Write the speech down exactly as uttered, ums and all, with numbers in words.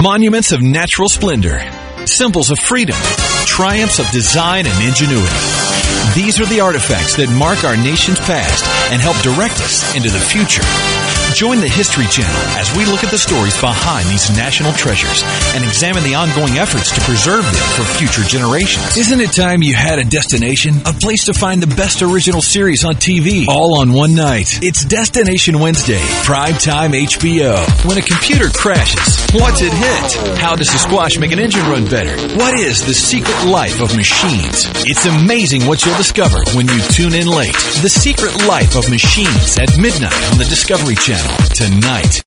monuments of natural splendor, symbols of freedom, triumphs of design and ingenuity. These are the artifacts that mark our nation's past and help direct us into the future. Join the History Channel as we look at the stories behind these national treasures and examine the ongoing efforts to preserve them for future generations. Isn't it time you had a destination? A place to find the best original series on T V, all on one night. It's Destination Wednesday, primetime H B O. When a computer crashes, what's it hit? How does the squash make an engine run better? What is the secret life of machines? It's amazing what you'll discover when you tune in late. The Secret Life of Machines at midnight on the Discovery Channel tonight.